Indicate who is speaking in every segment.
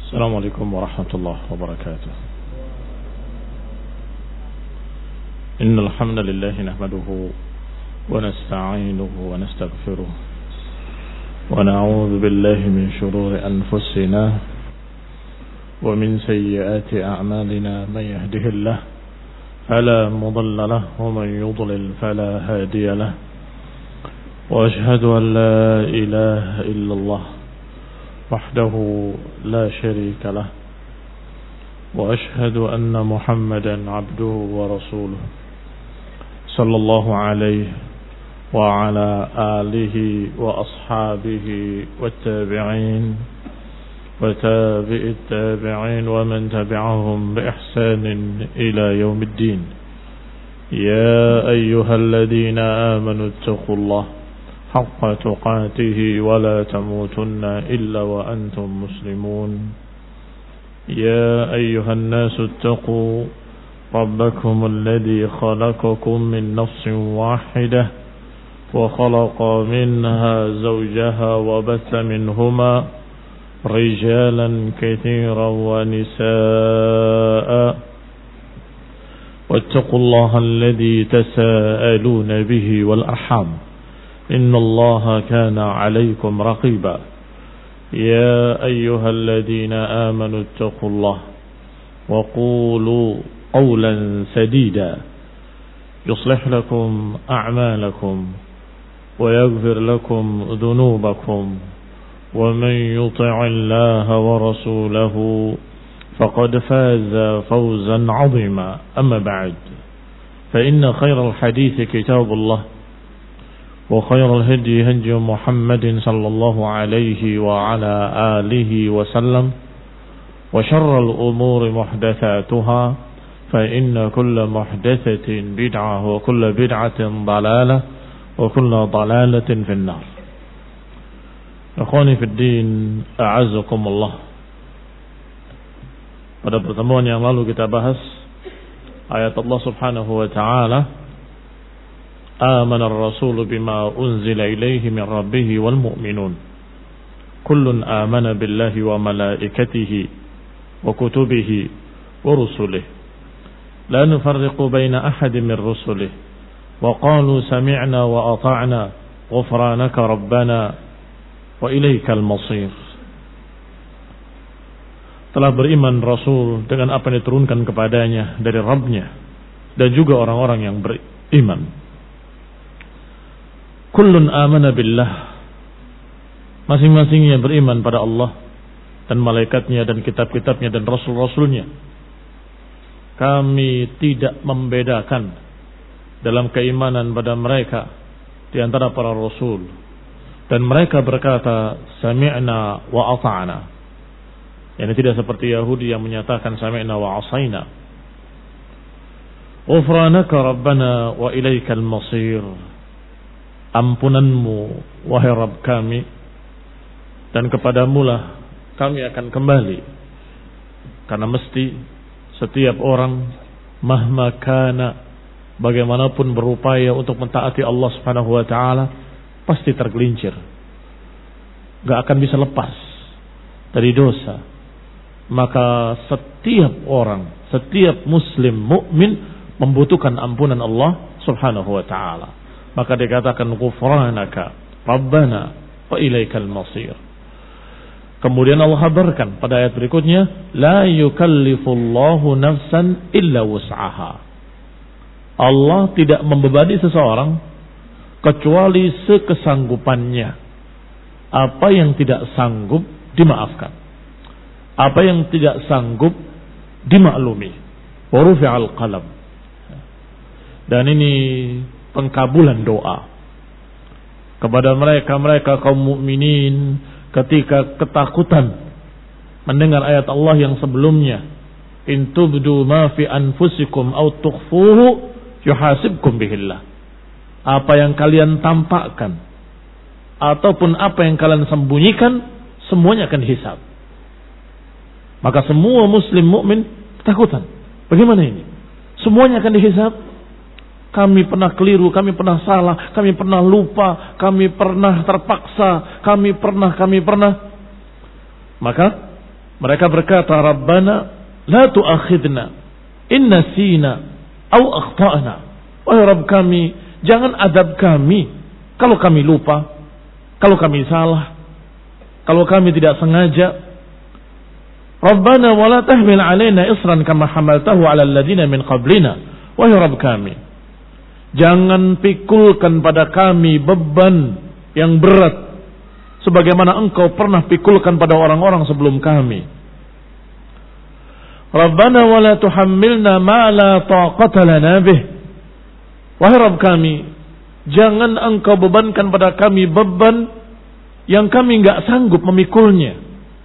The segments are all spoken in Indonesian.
Speaker 1: السلام عليكم ورحمة الله وبركاته. إن الحمد لله نحمده ونستعينه ونستغفره ونعوذ بالله من شرور أنفسنا ومن سيئات أعمالنا. من يهده الله فلا مضل له ومن يضلل فلا هادي له. وأشهد أن لا إله إلا الله وحده لا شريك له. وأشهد أن محمدا عبده ورسوله صلى الله عليه وعلى آله وأصحابه والتابعين وتابع التابعين ومن تبعهم بإحسان إلى يوم الدين. يا أيها الذين آمنوا اتقوا الله حق تقاته ولا تموتن إلا وأنتم مسلمون. يا أيها الناس اتقوا ربكم الذي خلقكم من نفس واحدة وخلق منها زوجها وبث منهما رجالا كثيرا ونساء واتقوا الله الذي تساءلون به والأرحام إن الله كان عليكم رقيبا. يا أيها الذين آمنوا اتقوا الله وقولوا قولا سديدا يصلح لكم أعمالكم ويغفر لكم ذنوبكم ومن يطع الله ورسوله فقد فاز فوزا عظيما. أما بعد فإن خير الحديث كتاب الله وخير الهدي هدي محمد صلى الله عليه وعلى آله وسلم وشر الأمور محدثاتها فإن كل محدثة بدعة وكل بدعة ضلالة وكل ضلالة في النار. Akhwani fid din, a'azzakumullah. Pada pertemuan yang lalu kita bahas ayat Allah Subhanahu wa taala, Amana ar-rasulu bima unzila ilaihi min rabbih wal mu'minun kullun amana billahi wa malaikatihi wa kutubihi wa rusulihi la nufarriqu baina ahadin min rusulihi wa qalu sami'na wa ata'na ghufranaka rabbana wa ilaikal masir. Telah beriman Rasul dengan apa yang diturunkan kepadanya dari Rabbnya dan juga orang-orang yang beriman. Kullun amana billah, masing-masingnya beriman pada Allah dan malaikatnya dan kitab-kitabnya dan rasul-rasulnya. Kami tidak membedakan dalam keimanan pada mereka di antara para rasul. Dan mereka berkata sami'na wa ata'na. Yani tidak seperti Yahudi yang menyatakan sami'na wa asaina. Ghufranaka rabbana wa ilaikal masir. Ampunanmu wahai Rabb kami, dan kepadamulah kami akan kembali. Karena mesti setiap orang mahma kana, bagaimanapun berupaya untuk mentaati Allah Subhanahu wa taala, pasti tergelincir, gak akan bisa lepas dari dosa. Maka setiap orang, setiap muslim mukmin membutuhkan ampunan Allah Subhanahu wa taala. Maka dikatakan ghufranaka rabbana wa ilaikal masir. Kemudian Allah kabarkan pada ayat berikutnya, la yukallifullahu nafsan illa wus'aha. Allah tidak membebani seseorang kecuali sekesanggupannya. Apa yang tidak sanggup dimaafkan, apa yang tidak sanggup dimaklumi. Wa rufi'al qalam. Dan ini pengkabulan doa kepada mereka kaum mukminin ketika ketakutan mendengar ayat Allah yang sebelumnya, in tubdu ma fi anfusikum aw tukhfuhu yuhasibkum bihillah. Apa yang kalian tampakkan ataupun apa yang kalian sembunyikan, semuanya akan dihisab. Maka semua muslim mukmin ketakutan. Bagaimana ini? Semuanya akan dihisab. Kami pernah keliru, kami pernah salah, kami pernah lupa, kami pernah terpaksa, kami pernah. Maka Mereka berkata, Rabbana la tu'akhidna in nasina au akhtana. Wahai Rabb kami, jangan adab kami kalau kami lupa, kalau kami salah, kalau kami tidak sengaja. Rabbana wa la tahmil alaina isran kama hamaltahu ala alladhina min qablina. Wahai Rabb kami, jangan pikulkan pada kami beban yang berat sebagaimana Engkau pernah pikulkan pada orang-orang sebelum kami. Rabbana wa la tuhammilna ma la taqata lana bih. Wahai Rabb kami, jangan Engkau bebankan pada kami beban yang kami enggak sanggup memikulnya.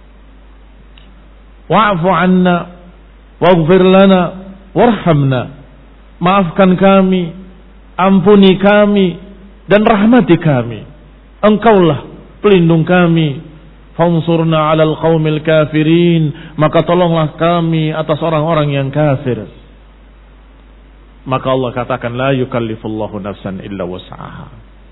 Speaker 1: Wa'fu 'anna waghfir lana warhamna. Maafkan kami, ampuni kami dan rahmati kami. Engkaulah pelindung kami. Fansurna 'alal qaumil kafirin. Maka tolonglah kami atas orang-orang yang kafir. Maka Allah katakan, la yukallifullahu nafsan illa wus'aha.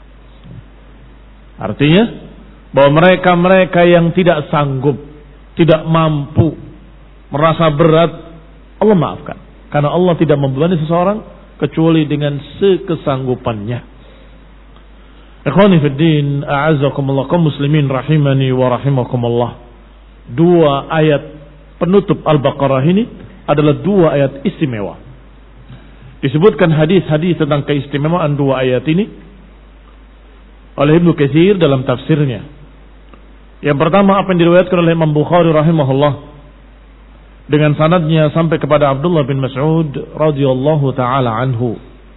Speaker 1: Artinya bahwa mereka-mereka yang tidak sanggup, tidak mampu, merasa berat, Allah maafkan. Karena Allah tidak membebani seseorang kecuali dengan sekesanggupannya. Ikhwani fid din, a'azzakumullah, kaum muslimin rahimani wa rahimakumullah. Dua ayat penutup Al-Baqarah ini adalah dua ayat istimewa. Disebutkan hadis-hadis tentang keistimewaan dua ayat ini oleh Ibnu Katsir dalam tafsirnya. Yang pertama apa yang diriwayatkan oleh Imam Bukhari rahimahullah dengan sanadnya sampai kepada Abdullah bin Mas'ud radhiyallahu taala anhu.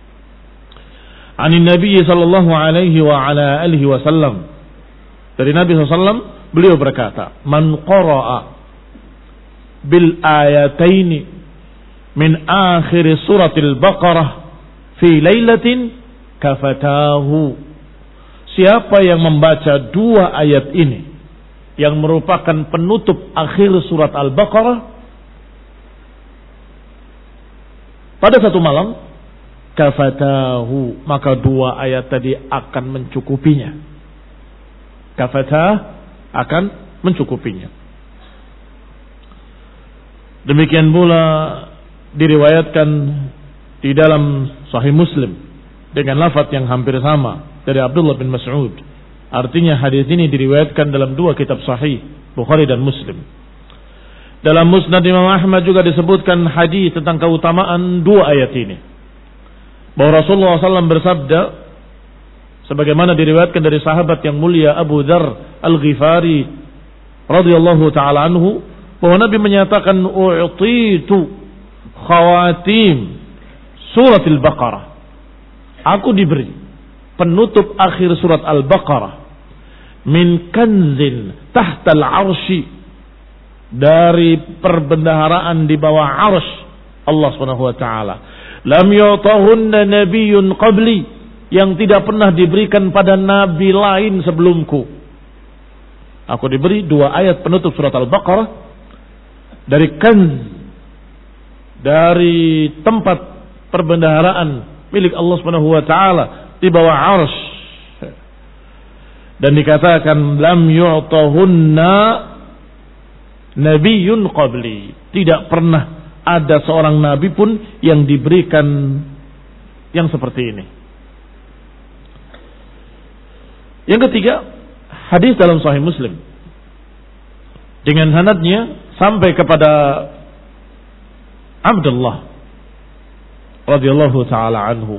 Speaker 1: Anin Nabi sallallahu alaihi wa ala alihi wasallam. Dari Nabi sallallahu beliau berkata, "Man qara'a bil ayataini min akhir suratil Baqarah fi lailatin kafatahu." Siapa yang membaca dua ayat ini yang merupakan penutup akhir surat Al-Baqarah pada satu malam, kafatahu, maka dua ayat tadi akan mencukupinya. Kafatah akan mencukupinya. Demikian pula diriwayatkan di dalam Sahih Muslim dengan lafaz yang hampir sama dari Abdullah bin Mas'ud. Artinya hadis ini diriwayatkan dalam dua kitab sahih, Bukhari dan Muslim. Dalam Musnad Imam Ahmad juga disebutkan hadis tentang keutamaan dua ayat ini. Bahwa Rasulullah SAW bersabda, sebagaimana diriwayatkan dari sahabat yang mulia Abu Dzar Al-Ghifari radhiyallahu taala anhu, bahwa Nabi menyatakan, "U'titu khawatim suratil Baqarah." Aku diberi penutup akhir surat Al-Baqarah min kanzin tahtal arsy, dari perbendaharaan di bawah arsy Allah Subhanahu wa taala. Lam yu'tahunna nabiyyun qabli, yang tidak pernah diberikan pada nabi lain sebelumku. Aku diberi dua ayat penutup surat Al-Baqarah dari kanz, dari tempat perbendaharaan milik Allah Subhanahu wa taala di bawah arsy. Dan dikatakan lam yu'tahunna nabiyyun qabli, tidak pernah ada seorang nabi pun yang diberikan yang seperti ini. Yang ketiga, hadis dalam Sahih Muslim dengan sanadnya sampai kepada Abdullah radhiyallahu taala anhu.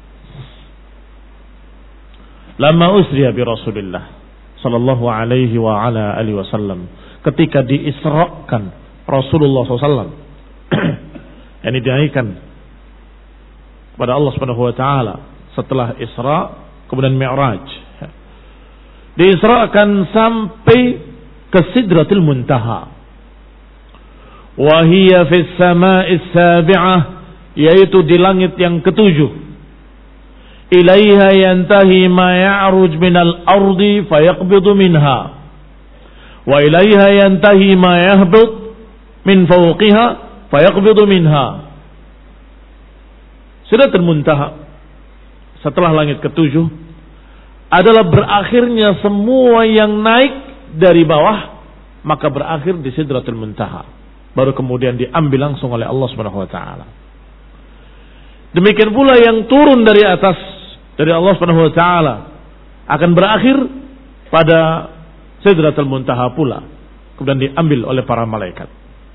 Speaker 1: Lama usriya bi Rasulillah sallallahu alaihi wa ala alihi wasallam, ketika diisrakan Rasulullah SAW, yang dinaikkan kepada Allah Subhanahu wa taala setelah Isra kemudian Mi'raj, diisrakan sampai ke Sidratil Muntaha, wa hiya fis sama'is sabi'ah, yaitu di langit yang ketujuh. Ilaiha yantahi ma ya'ruj minal ardi fayaqbidu minha, wa ilaiha yantahi ma yahbit min fawqiha fayaqbidu minha. Sidratul Muntaha setelah langit ketujuh adalah berakhirnya semua yang naik dari bawah maka berakhir di Sidratul Muntaha. Baru kemudian diambil langsung oleh Allah Subhanahu wa taala. Demikian pula yang turun dari atas dari Allah Subhanahu wa taala akan berakhir pada Sidratul Muntaha pula, kemudian diambil oleh para malaikat.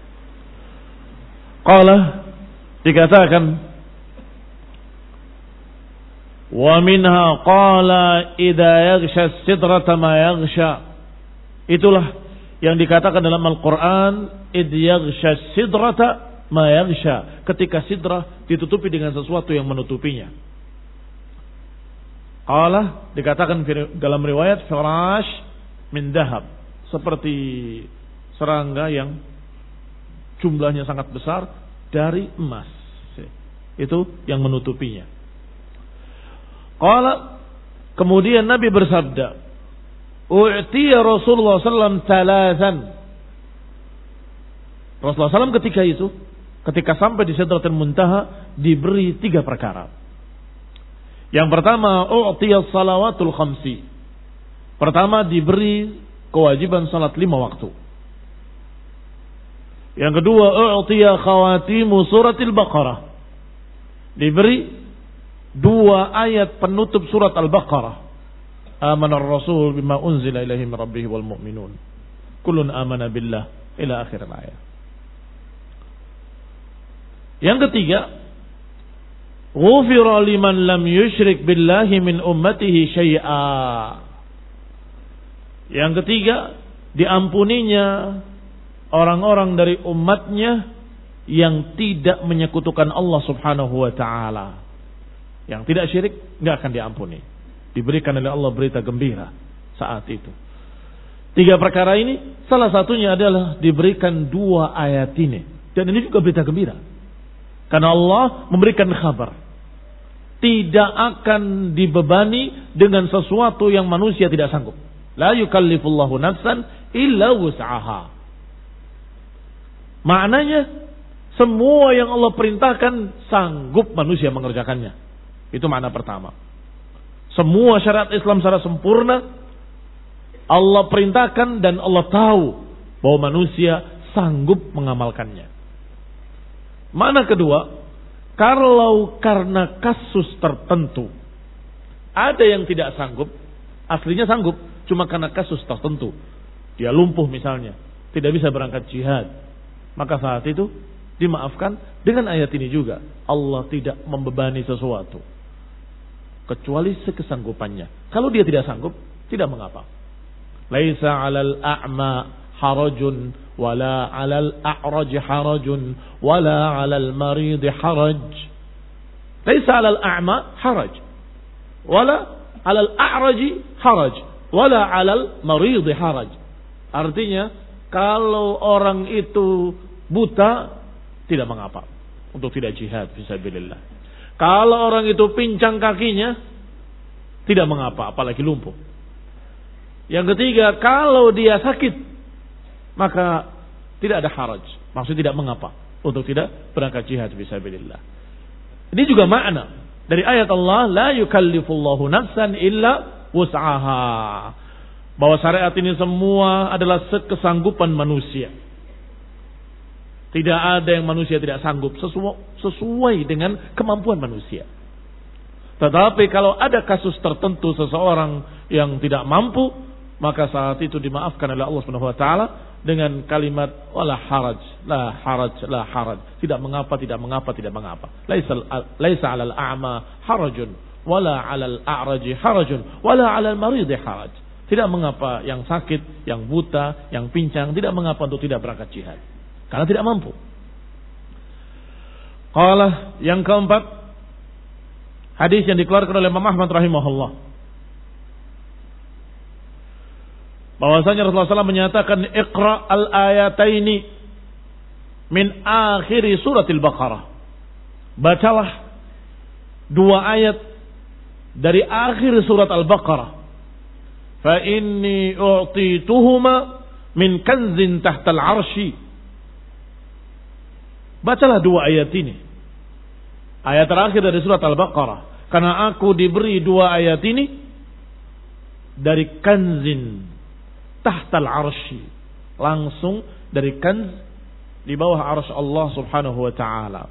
Speaker 1: Qala, dikatakan, wa minha qala idza yaghsha as-sidrata ma yaghsha. Itulah yang dikatakan dalam Al-Quran, idh yaghsha as-sidrata ma yaghsha, ketika sidrah ditutupi dengan sesuatu yang menutupinya. Qala, dikatakan dalam riwayat, firash min dahab, seperti serangga yang jumlahnya sangat besar dari emas. Itu yang menutupinya. Qala, kemudian Nabi bersabda, u'tiya Rasulullah sallallahu talatan. Rasulullah sallallahu ketika itu, ketika sampai di Sidratul Muntaha, diberi 3 perkara. Yang pertama, u'tiya salawatul khamsi. Pertama, diberi kewajiban salat 5 waktu. Yang kedua, u'tiya khawatimu suratil Baqarah. Diberi 2 ayat penutup surat Al-Baqarah. Amanar Rasul bima unzila ilaihi min rabbih wal mu'minun. Kullun amana billah ila akhir ayat. Yang ketiga, ghufira liman lam yusyrik billahi min ummatihi syai'a. Yang ketiga, diampuninya orang-orang dari umatnya yang tidak menyekutukan Allah Subhanahu wa taala. Yang tidak syirik enggak akan diampuni. Diberikan oleh Allah berita gembira saat itu. 3 perkara ini, salah satunya adalah diberikan 2 ayat ini. Dan ini juga berita gembira. Karena Allah memberikan kabar. Tidak akan dibebani dengan sesuatu yang manusia tidak sanggup. La yukallifullahu nafsan illa wus'aha. Maknanya, semua yang Allah perintahkan sanggup manusia mengerjakannya. Itu makna pertama. Semua syariat Islam secara sempurna Allah perintahkan dan Allah tahu bahwa manusia sanggup mengamalkannya. Makna kedua, kalau karena kasus tertentu ada yang tidak sanggup, aslinya sanggup, cuma karena kasus tertentu, dia lumpuh misalnya, tidak bisa berangkat jihad, maka saat itu dimaafkan dengan ayat ini juga. Allah tidak membebani sesuatu kecuali sekesanggupannya. Kalau dia tidak sanggup, tidak mengapa. Laisa 'alal a'ma harajun wala 'alal a'raj harajun wala 'alal marid haraj. Laisa 'alal a'ma haraj wala 'alal a'raj haraj wala 'alal marid haraj. Artinya, kalau orang itu buta, tidak mengapa untuk tidak jihad fisabilillah. Kalau orang itu pincang kakinya, tidak mengapa, apalagi lumpuh. Yang ketiga, kalau dia sakit, maka tidak ada haraj, maksudnya tidak mengapa untuk tidak berangkat jihad fisabilillah. Ini juga makna dari ayat Allah, la yukallifullahu nafsan illa wus'aha, bahwa syariat ini semua adalah sekesanggupan manusia. Tidak ada yang manusia tidak sanggup, sesuai dengan kemampuan manusia. Tetapi kalau ada kasus tertentu seseorang yang tidak mampu, maka saat itu dimaafkan oleh Allah Subhanahu wa taala dengan kalimat wala haraj, la haraj, la haraj. Tidak mengapa, tidak mengapa, tidak mengapa. Laisa 'alal a'ma harajun wala 'alal a'raji harajun wala 'alal marid haraj. Tidak mengapa yang sakit, yang buta, yang pincang, tidak mengapa untuk tidak berangkat jihad. Karena tidak mampu. Qala, yang keempat, hadis yang dikeluarkan oleh Imam Ahmad rahimahullah, bahwasanya Rasulullah SAW menyatakan, Iqra al-ayataini min akhiri suratil Baqarah. Bacalah 2 ayat dari akhir surat Al-Baqarah. Fa inni u'tituhuma min kanzin tahtal arshi. Bacalah 2 ayat ini. Ayat terakhir dari surat Al-Baqarah. Karena aku diberi 2 ayat ini dari kanzin tahtal arsy. langsung dari kanz di bawah arsy Allah Subhanahu wa taala.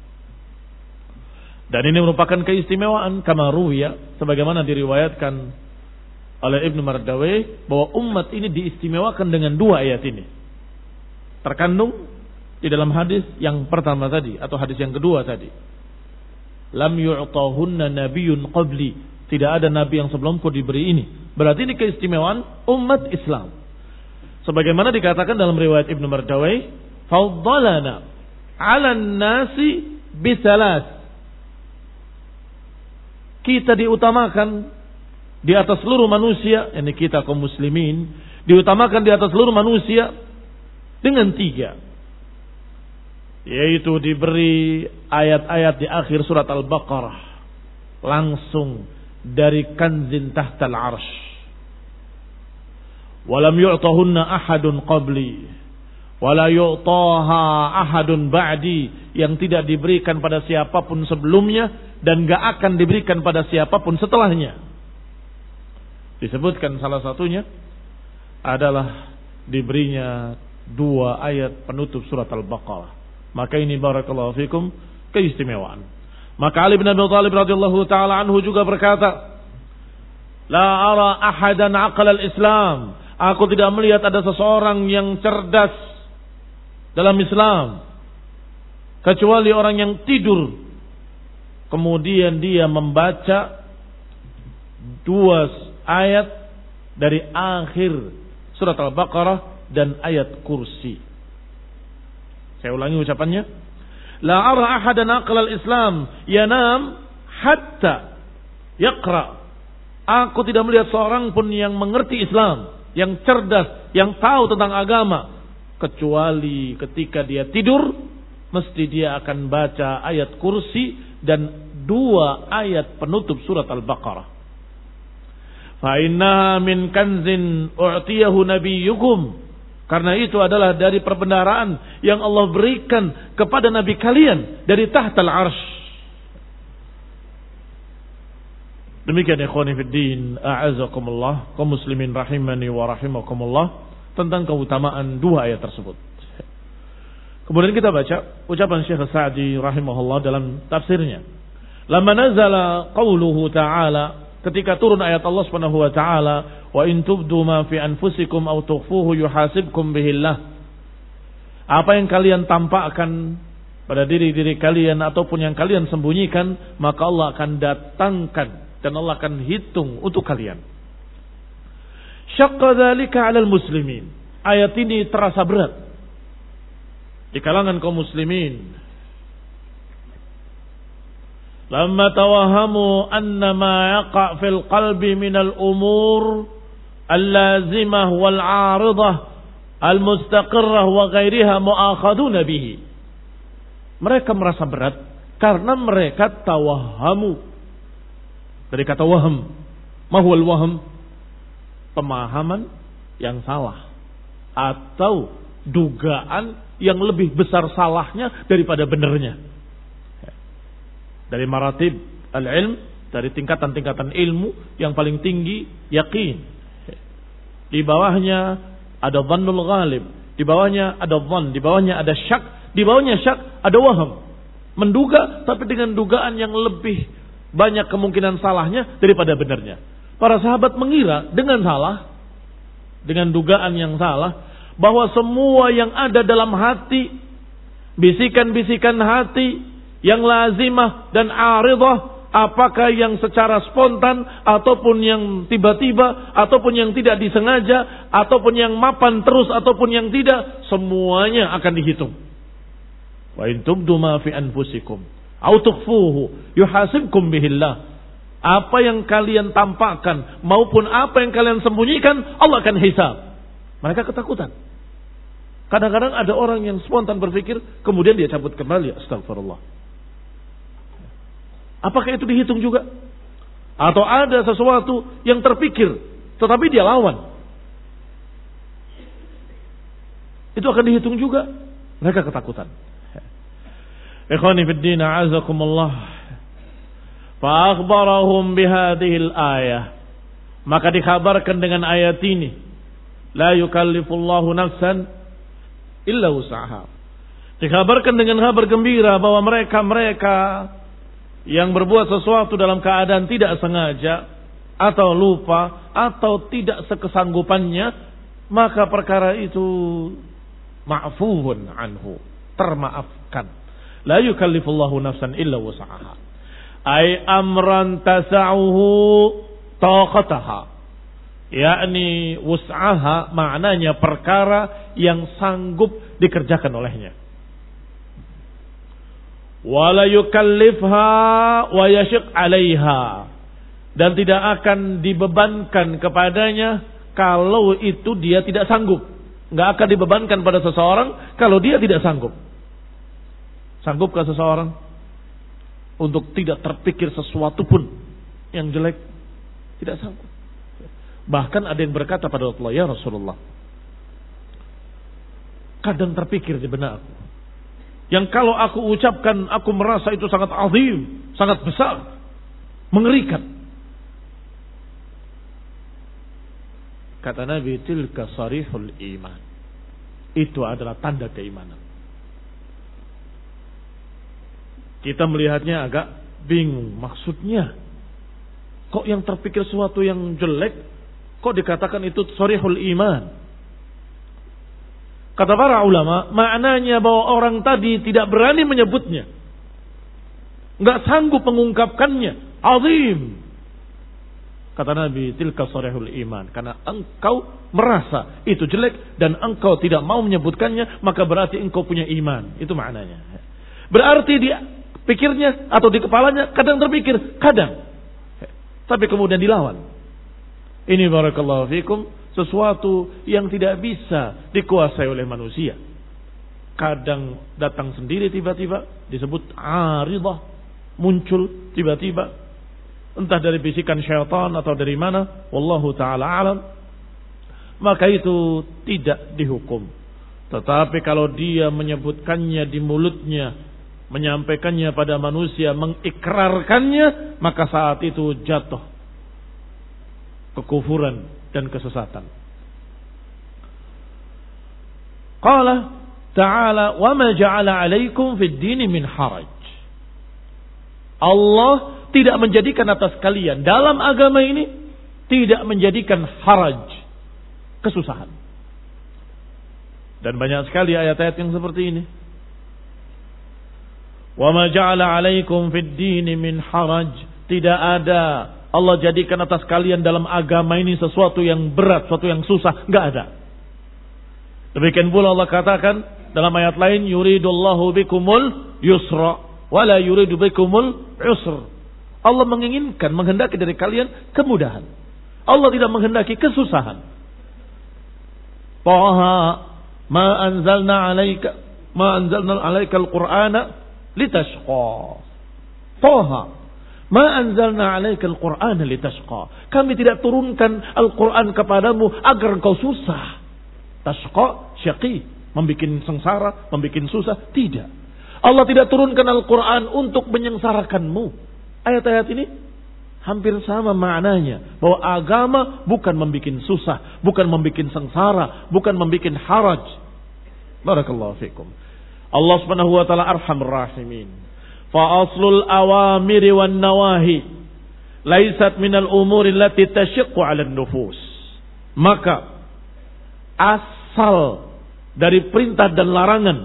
Speaker 1: Dan ini merupakan keistimewaan kama ruwiya, sebagaimana diriwayatkan oleh Ibnu Mardawayh bahwa umat ini diistimewakan dengan dua ayat ini. Terkandung di dalam hadis yang pertama tadi atau hadis yang kedua tadi. Lam yu'tahunna nabiyyun qabli. Tidak ada nabi yang sebelumku diberi ini. Berarti ini keistimewaan umat Islam. Sebagaimana dikatakan dalam riwayat Ibnu Mardawayh, faddalana 'alan nasi bisalas. Kita diutamakan di atas seluruh manusia, ini kita kaum muslimin, diutamakan di atas seluruh manusia dengan 3. Yaitu diberi ayat-ayat di akhir surat Al-Baqarah langsung dari kanzin tahtal arsh. Walam yu'tahunna ahadun qabli wala yu'taha ahadun ba'di, yang tidak diberikan pada siapapun sebelumnya dan gak akan diberikan pada siapapun setelahnya. Disebutkan salah satunya adalah diberinya 2 ayat penutup surat Al-Baqarah. Maka ini barakallahu fikum keistimewaan. Maka Ali bin Abi Thalib radhiyallahu taala anhu juga berkata, "La ara ahadan aqala al-Islam." Aku tidak melihat ada seseorang yang cerdas dalam Islam kecuali orang yang tidur kemudian dia membaca 2 ayat dari akhir surat Al-Baqarah dan ayat kursi. Saya ulangi ucapannya. La ara ahadan aqla al-Islam yanam hatta yaqra. Aku tidak melihat seorang pun yang mengerti Islam, yang cerdas, yang tahu tentang agama, kecuali ketika dia tidur mesti dia akan baca ayat kursi dan 2 ayat penutup surat Al-Baqarah. Fa inna min kanzin u'tiyahu nabiyyukum. Karena itu adalah dari perbendaharaan yang Allah berikan kepada nabi kalian dari tahtal arsh. Demikian ikhwani fiddin, a'azakumullah, kaum muslimin rahimani wa rahimakumullah, tentang keutamaan 2 ayat tersebut. Kemudian kita baca ucapan Syekh Sa'di rahimahullah dalam tafsirnya. Lamma nazala qauluhu ta'ala, ketika turun ayat Allah Subhanahu wa taala, wa in tubdu ma fi anfusikum aw tukhfuhu yuhasibkum bihillah. Apa yang kalian tampakkan pada diri-diri kalian ataupun yang kalian sembunyikan, maka Allah akan datangkan dan Allah akan hitung untuk kalian. Syaqqa dzalika 'alal muslimin. Ayat ini terasa berat di kalangan kaum muslimin. Lamma tawahamu anna ma yaqa' fil qalbi minal umur al-lazimah wal 'aridah al-mustaqirrah wa ghairiha mu'akhaduna bihi. Mereka merasa berat karena mereka tawahamu. Dari kata waham. Ma huwal waham? Pemahaman yang salah atau dugaan yang lebih besar salahnya daripada benarnya. Dari maratib al-ilm, dari tingkatan-tingkatan ilmu yang paling tinggi yakin. Di bawahnya ada dhannul ghalib, di bawahnya ada dhann, di bawahnya ada syak, di bawahnya syak ada waham. Menduga tapi dengan dugaan yang lebih banyak kemungkinan salahnya daripada benarnya. Para sahabat mengira dengan salah, dengan dugaan yang salah, bahwa semua yang ada dalam hati, bisikan-bisikan hati yang lazimah dan aridah, apakah yang secara spontan ataupun yang tiba-tiba ataupun yang tidak disengaja ataupun yang mapan terus ataupun yang tidak, semuanya akan dihitung. Wa in tubdu ma fi anfusikum aw tukhfuhu yuhasibkum bihillah. Apa yang kalian tampakkan maupun apa yang kalian sembunyikan, Allah akan hisab. Mereka ketakutan. Kadang-kadang ada orang yang spontan berpikir kemudian dia cabut kembali, astagfirullah. Apakah itu dihitung juga? Atau ada sesuatu yang terpikir tetapi dia lawan, itu akan dihitung juga? Mereka ketakutan. Ikhwani fid din, a'azakumullah. Fa akhbarahum bihadhil ayah. Maka dikabarkan dengan ayat ini La yukallifullahu nafsan illa wus'aha. Dikabarkan dengan kabar gembira bahwa mereka yang berbuat sesuatu dalam keadaan tidak sengaja atau lupa atau tidak sekesanggupannya, maka perkara itu ma'fuun anhu, termaafkan. La yukallifullahu nafsan illa wus'aha. Ay amran tasa'uhu taqataha. Yakni wus'aha maknanya perkara yang sanggup dikerjakan olehnya. Wala yukallifha wa yashiq 'alaiha. Dan tidak akan dibebankan kepadanya kalau itu dia tidak sanggup. Enggak akan dibebankan pada seseorang kalau dia tidak sanggup. Sanggupkah seseorang untuk tidak terpikir sesuatu pun yang jelek? Tidak sanggup. Bahkan ada yang berkata pada Rasulullah, ya Rasulullah, kadang terpikir di benakku, yang kalau aku ucapkan aku merasa itu sangat azim, sangat besar, mengerikan. Kata Nabi, tilka sarihul iman. Itu adalah tanda keimanan. Kita melihatnya agak bingung. Maksudnya, kok yang terpikir sesuatu yang jelek, kok dikatakan itu sarihul iman? Kata para ulama, maknanya bahwa orang tadi tidak berani menyebutnya. Enggak sanggup mengungkapkannya. Azim. Kata Nabi, tilka sarihul iman. Karena engkau merasa itu jelek dan engkau tidak mau menyebutkannya, maka berarti engkau punya iman. Itu maknanya. Berarti di pikirnya atau di kepalanya kadang terpikir, kadang. Tapi kemudian dilawan. Ini barakallahu fikum sesuatu yang tidak bisa dikuasai oleh manusia. Kadang datang sendiri tiba-tiba, disebut aridah, muncul tiba-tiba. Entah dari bisikan syaitan atau dari mana, wallahu ta'ala alam. Maka itu tidak dihukum. Tetapi kalau dia menyebutkannya di mulutnya, menyampaikannya pada manusia, mengikrarkannya, maka saat itu jatuh kekufuran dan kesesatan. Qala ta'ala wa ma ja'ala 'alaikum fid dini min haraj. Allah tidak menjadikan atas kalian dalam agama ini, tidak menjadikan haraj, kesusahan. Dan banyak sekali ayat-ayat yang seperti ini. Wa ma ja'ala 'alaikum fid dini min haraj. Tidak ada Allah jadikan atas kalian dalam agama ini sesuatu yang berat, sesuatu yang susah. Enggak ada. Demikian pula Allah katakan dalam ayat lain, yuridullahu bikumul yusra wa la yuridu bikumul usr. Allah menginginkan, menghendaki dari kalian kemudahan. Allah tidak menghendaki kesusahan. Taha ma anzalna 'alaika al-Qur'ana litashqa. Taha ma anzalna 'alaika al-Qur'ana litashqa. Kami tidak turunkan Al-Qur'an kepadamu agar engkau susah. Tashqa, syaqi, membikin sengsara, membikin susah. Tidak. Allah tidak turunkan Al-Qur'an untuk menyengsarakanmu. Ayat-ayat ini hampir sama maknanya. Bahwa agama bukan membikin susah, bukan membikin sengsara, bukan membikin haraj. Barakallahu fikum. Allah Subhanahu wa taala arhamur rahimin. Fa aslul awamiri wan nawahi laisat minal umuri allati tashiqqu 'ala an-nufus. Maka asal dari perintah dan larangan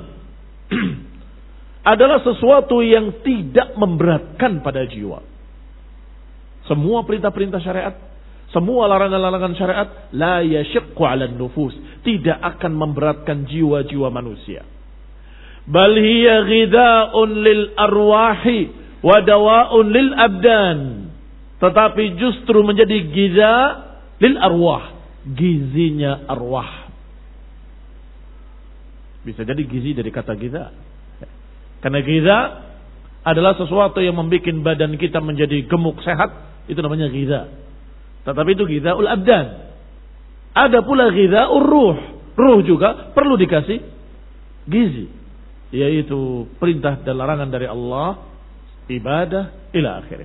Speaker 1: adalah sesuatu yang tidak memberatkan pada jiwa. Semua perintah-perintah syariat, semua larangan-larangan syariat, la yashiqqu 'alan nufus, tidak akan memberatkan jiwa-jiwa manusia. Bal hiya ghidha'un lil arwahi wa dawa'un lil abdan. Tetapi justru menjadi ghidha lil arwah, gizinya arwah. Bisa jadi gizi dari kata ghidha. Karena ghidha adalah sesuatu yang membuat badan kita menjadi gemuk sehat, itu namanya ghidha. Tetapi itu ghidhaul abdan. Ada pula ghidhaul ruh. Ruh juga perlu dikasih gizi, yaitu perintah dan larangan dari Allah, ibadah ila akhirnya.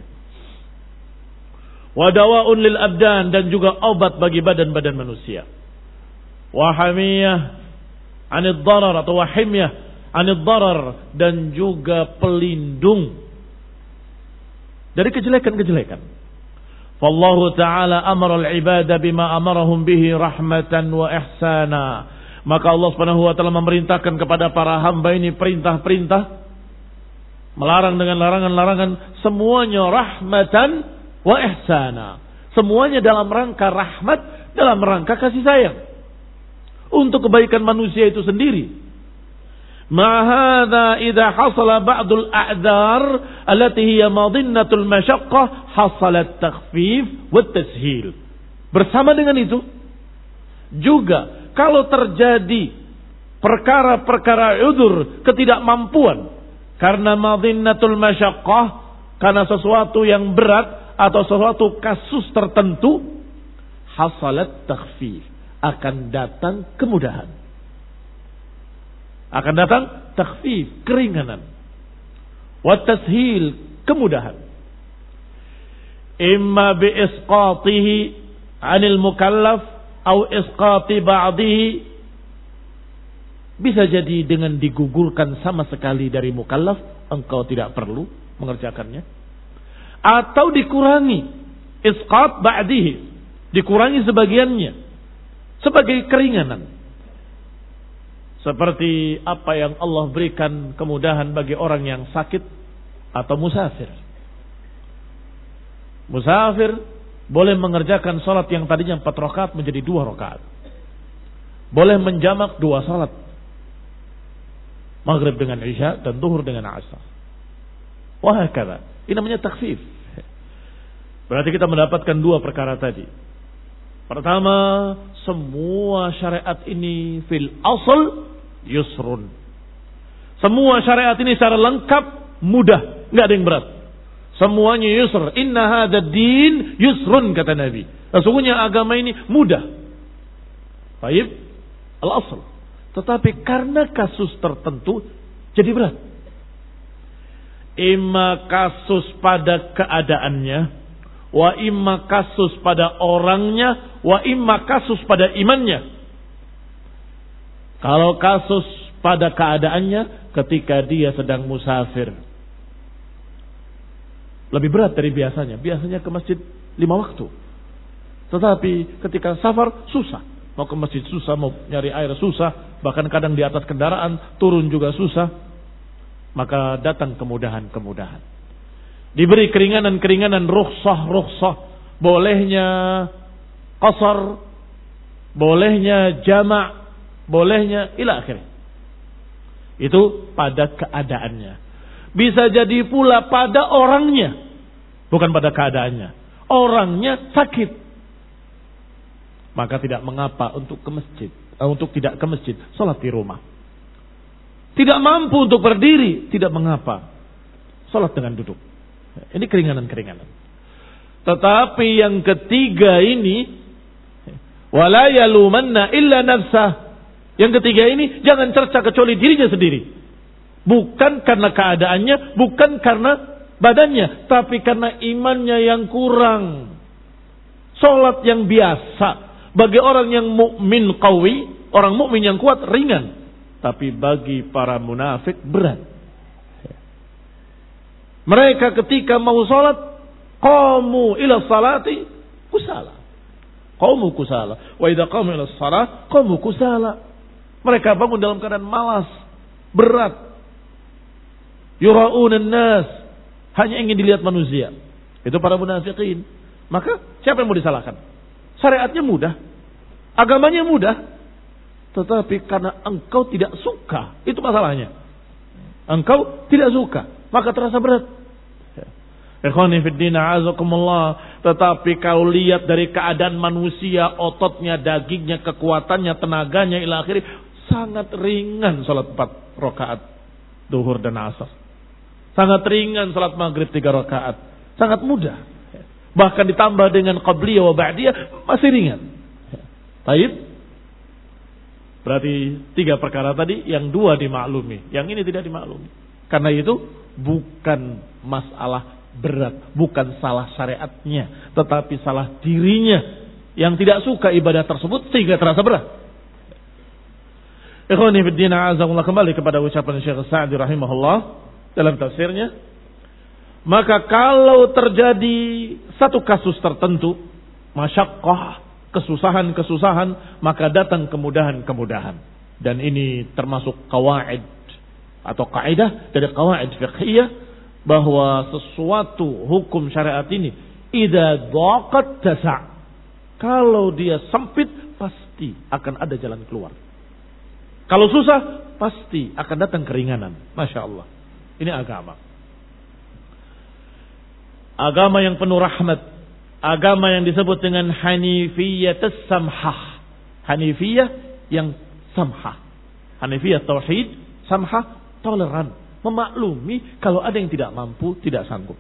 Speaker 1: Wa dawa'un lil abdan, dan juga obat bagi badan-badan manusia. wa hamiyah 'anid darar atau wa himyah 'anid darar, dan juga pelindung dari kejelekan-kejelekan. Fallahu ta'ala amara al-ibada bima amarahum bihi rahmatan wa ihsana. Maka Allah Subhanahu wa taala memerintahkan kepada para hamba ini perintah-perintah, melarang dengan larangan-larangan, semuanya rahmatan wa ihsana. Semuanya dalam rangka rahmat, dalam rangka kasih sayang untuk kebaikan manusia itu sendiri. Ma'ahadha idha hasala ba'dul a'dhar allati hiya madinnatul masyaqqah hasalat takhfif wa tashil. Bersama dengan itu juga kalau terjadi perkara-perkara udzur, ketidakmampuan karena madinnatul masyaqqah, karena sesuatu yang berat atau sesuatu kasus tertentu, hasalat takhfif, akan datang kemudahan. Akan datang takhfif, keringanan. Wa tashil, kemudahan. Imma bi isqatihi 'anil mukallaf atau isqati ba'dihi. Bisa jadi dengan digugurkan sama sekali dari mukallaf, engkau tidak perlu mengerjakannya. Atau dikurangi, isqat ba'dihi, dikurangi sebagiannya sebagai keringanan. Seperti apa yang Allah berikan kemudahan bagi orang yang sakit atau musafir. Musafir boleh mengerjakan salat yang tadinya 4 rakaat menjadi 2 rakaat. Boleh menjamak 2 salat, maghrib dengan isya dan zuhur dengan asar. Wahakala. Ini namanya takhfif. Berarti kita mendapatkan 2 perkara tadi. Pertama, semua syariat ini fil asl yusrun. Semua syariat ini secara lengkap mudah, enggak ada yang berat. Semuanya yusr. Inna hadzal din yusrun, kata Nabi. Sesungguhnya agama ini mudah. Baik, al-asl. Tetapi karena kasus tertentu jadi berat. Imma kasus pada keadaannya, wa imma kasus pada orangnya, wa imma kasus pada imannya. Kalau kasus pada keadaannya, ketika dia sedang musafir, lebih berat dari biasanya. Biasanya ke masjid 5 waktu. Tetapi ketika safar susah. Mau ke masjid susah, mau nyari air susah, bahkan kadang di atas kendaraan turun juga susah. Maka datang kemudahan-kemudahan. Diberi keringanan-keringanan, rukhsah-rukhsah. Bolehnya qasar, bolehnya jama', bolehnya ila akhir. Itu pada keadaannya. Bisa jadi pula pada orangnya, bukan pada keadaannya. Orangnya sakit, maka tidak mengapa untuk ke masjid, untuk tidak ke masjid, salat di rumah. Tidak mampu untuk berdiri, tidak mengapa, salat dengan duduk. Ini keringanan-keringanan. Tetapi yang ketiga ini, wala yalumanna illa nafsah. Yang ketiga ini jangan cerca kecuali dirinya sendiri. Bukan karena keadaannya, bukan karena badannya, tapi karena imannya yang kurang. Salat yang biasa bagi orang yang mukmin qawi, orang mukmin yang kuat, ringan. Tapi bagi para munafik berat. Mereka ketika mau salat, qamu ila salati kusala. Qamu kusala. Wa idza qamu ila salat, qamu kusala. Mereka bangun dalam keadaan malas, berat. Yura'unan nas, hanya ingin dilihat manusia. Itu para munafikin. Maka siapa yang mau disalahkan? Syariatnya mudah, agamanya mudah. Tetapi karena engkau tidak suka, itu masalahnya. Engkau tidak suka, maka terasa berat. Ikhwani fid din, a'azakumullah. Tetapi kau lihat dari keadaan manusia, ototnya, dagingnya, kekuatannya, tenaganya, ila akhiri, sangat ringan salat 4 rakaat zuhur dan asar. Sangat ringan salat maghrib 3 rakaat. Sangat mudah. Bahkan ditambah dengan qabliyah wa ba'diyah, masih ringan. Baik. Berarti 3 perkara tadi, yang 2 dimaklumi, yang ini tidak dimaklumi. Karena itu bukan masalah berat, bukan salah syariatnya, tetapi salah dirinya yang tidak suka ibadah tersebut sehingga terasa berat. Ikhwani fid din, a'azakumullah, kembali kepada ucapan Syekh Sa'di rahimahullah dalam tafsirnya. Maka kalau terjadi satu kasus tertentu, masyaqqah, kesusahan-kesusahan, maka datang kemudahan-kemudahan. Dan ini termasuk qawaid atau kaidah dari qawaid fiqhiyah, bahwa sesuatu hukum syariat ini idza dhaqat tasa', kalau dia sempit pasti akan ada jalan keluar. Kalau susah pasti akan datang keringanan. Masya Allah, ini agama. Agama yang penuh rahmat, agama yang disebut dengan hanifiyatus samhah. Hanifiyah yang samhah. Hanifiyah tauhid, samhah toleran, memaklumi kalau ada yang tidak mampu, tidak sanggup.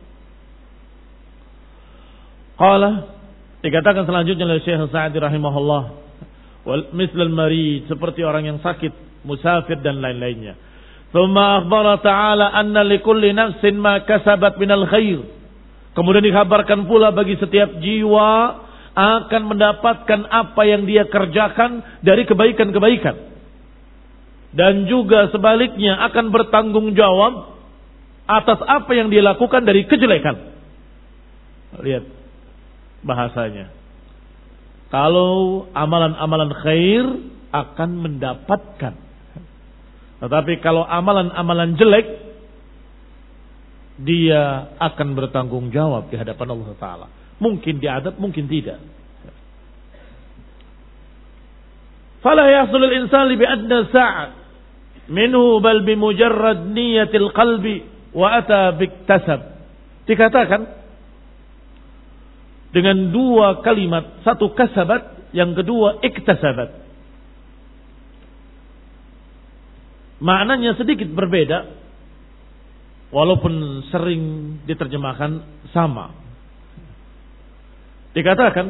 Speaker 1: Qala, dikatakan selanjutnya oleh Syekh Sa'di rahimahullah, wal mislal marid, seperti orang yang sakit, musafir dan lain-lainnya. Tsumma akhbara ta'ala anna likulli nafsin ma kasabat minal khair. Kemudian dikabarkan pula bagi setiap jiwa akan mendapatkan apa yang dia kerjakan dari kebaikan-kebaikan. Dan juga sebaliknya akan bertanggung jawab atas apa yang dia lakukan dari kejelekan. Lihat bahasanya. Kalau amalan-amalan khair akan mendapatkan. Tetapi kalau amalan-amalan jelek, dia akan bertanggung jawab di hadapan Allah Ta'ala. Mungkin diadab, mungkin tidak. Fala yahsulul insan bi adna sa'at minhu bal bi mujarrad niyatil qalbi wa ata biktasab. Dikatakan dengan dua kalimat, satu kasabat, yang kedua iktasabat. Maknanya sedikit berbeda, walaupun sering diterjemahkan sama. Dikatakan,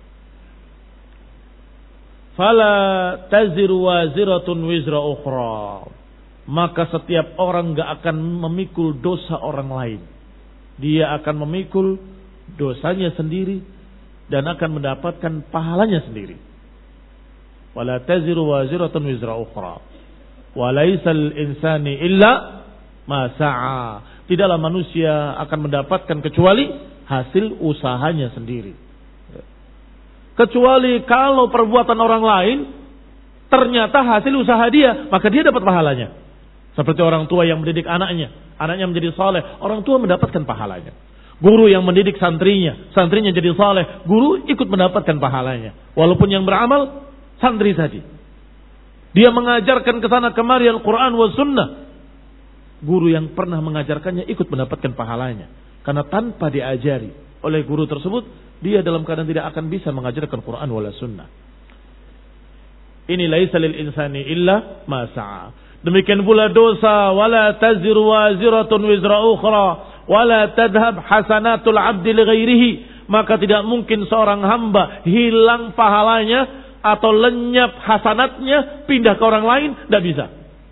Speaker 1: fala taziru waziratun wizra ukhra. Maka setiap orang enggak akan memikul dosa orang lain. Dia akan memikul dosanya sendiri dan akan mendapatkan pahalanya sendiri. Wala taziru waziratun wizra ukhra. Wa laisal insani illa ma sa'a. Tidaklah manusia akan mendapatkan kecuali hasil usahanya sendiri. Kecuali kalau perbuatan orang lain ternyata hasil usaha dia, maka dia dapat pahalanya. Seperti orang tua yang mendidik anaknya menjadi saleh, orang tua mendapatkan pahalanya. Guru yang mendidik santrinya jadi saleh, guru ikut mendapatkan pahalanya. Walaupun yang beramal santri tadi. Dia mengajarkan ke sana kemari Al-Quran wa Sunnah. Guru yang pernah mengajarkannya ikut mendapatkan pahalanya. Karena tanpa diajari oleh guru tersebut, dia dalam keadaan tidak akan bisa mengajarkan Quran wala Sunnah. Ini laisa lil insani illa ma sa'a. Demikian pula dosa, wala taziru waziratun wizra ukhra, wala tadhhab hasanatul abdi li ghairihi. Maka tidak mungkin seorang hamba hilang pahalanya atau lenyap hasanatnya pindah ke orang lain, tidak bisa.